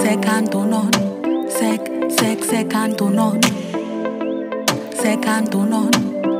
second to none. Second to none. Second to none.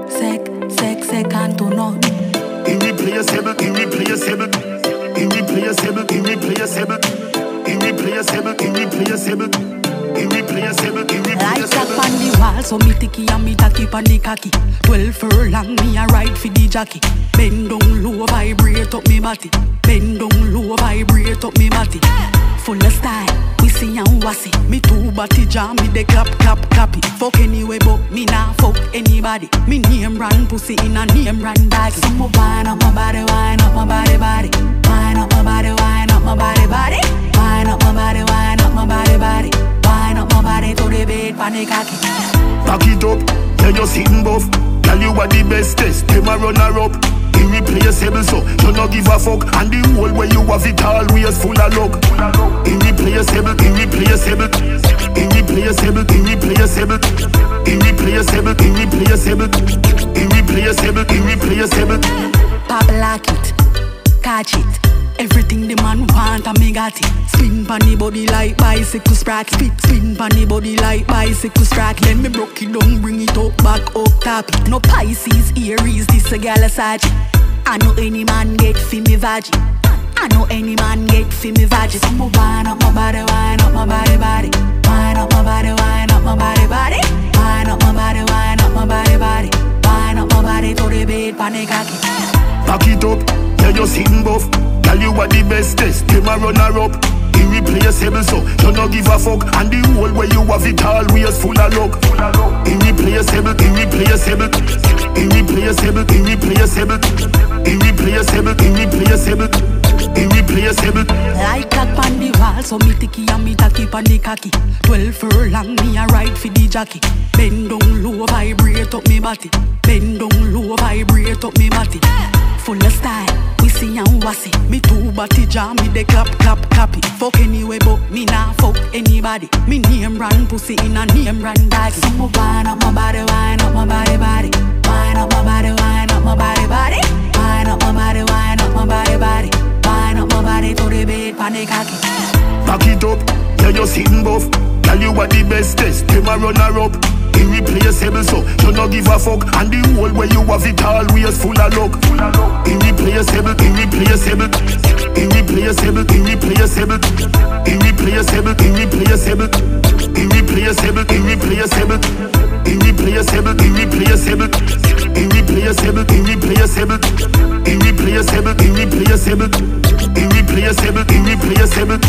Second to none. Irreplaceable, irreplaceable, irreplaceable, irreplaceable, irreplaceable, irreplaceable, irreplaceable, Lights up irreplaceable. on the wall, so me ticky and me tacky on the cocky. 12 furlong, me a ride for the jockey. Bend down low, vibrate up me body. Bend down low, vibrate up me body. Full of style, we see and wassy. Me two body jam, me de clap, clappy. Fuck anyway, but me nah fuck anybody. Me name brand pussy in a name brand bag. So me wine up my body, wine up my body. Wine up my body, wine up my body. Wine up my body, wine up my body. Wine up my body to the bed, panic cocky. Back it up, yeah you sitting buff. Tell you what the bestest, them a runner up. Irreplaceable, so you no give a fuck. And the whole way you have it always full of luck. Irreplaceable, irreplaceable, irreplaceable, irreplaceable, irreplaceable, irreplaceable, irreplaceable, irreplaceable. Pop lock it, catch it. Everything the man want, and me got it. Spin pon the body like bicycle sprack. Spin pon the body like bicycle sprack. Then me broke it down, bring it up, back up, tap it. No Pisces, Aries, this a gal a Sagitt. I know any man get fi me vaggie. I know any man get fi me vaggie. So me wine up my body, wine up my body. Wine up my body, wine up my body. Wine up my body, wine up my body. Wine up my body to the bed, panic cocky. Back it up, yeah you sitting buff. Tell you what the bestest, them a runner up. Irreplaceable, so you no give a fuck. And the whole way you have it always full of luck. Irreplaceable, irreplaceable, irreplaceable, irreplaceable, irreplaceable, irreplaceable, irreplaceable. Like that on the wall, so me ticky and me tacky on the cocky. 12 furlong, me a ride for the jockey. Bend down low, vibrate up me body. Bend down low, vibrate up me body. Full of style, we see and wassy. Me two body jam, me de clap, clappy. Fuck anyway, but me nah fuck anybody. Me name brand pussy in a name brand bag. So me wine up my body, wine up my body. Wine up my body, wine up my body. Wine up my body, wine up my body. Wine up my body to the bed, panic cocky. Back it up, yeah you sitting buff. Tell you what the bestest, them a runner up. Irreplaceable, so you no give a fuck. And the whole way you have it always full of luck. Irreplaceable, irreplaceable, irreplaceable, irreplaceable, irreplaceable, irreplaceable, irreplaceable, irreplaceable, irreplaceable, irreplaceable, irreplaceable, irreplaceable, irreplaceable, irreplaceable, irreplaceable, irreplaceable,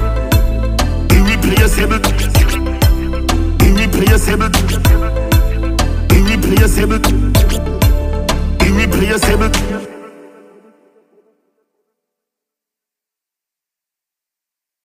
irreplaceable, irreplaceable, irreplaceable, irreplaceable.